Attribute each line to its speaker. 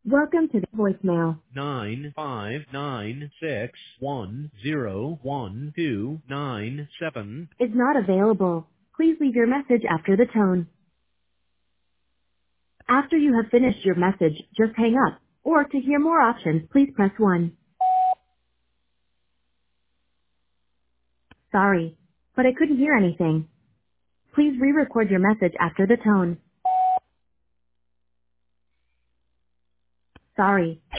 Speaker 1: Welcome to the voicemail.
Speaker 2: 959610127.
Speaker 1: Is not available. Please leave your message after the tone. After you have finished your message, just hang up. Or to hear more options, please press 1. Sorry, but I couldn't hear anything. Please re-record your message after the tone. Sorry,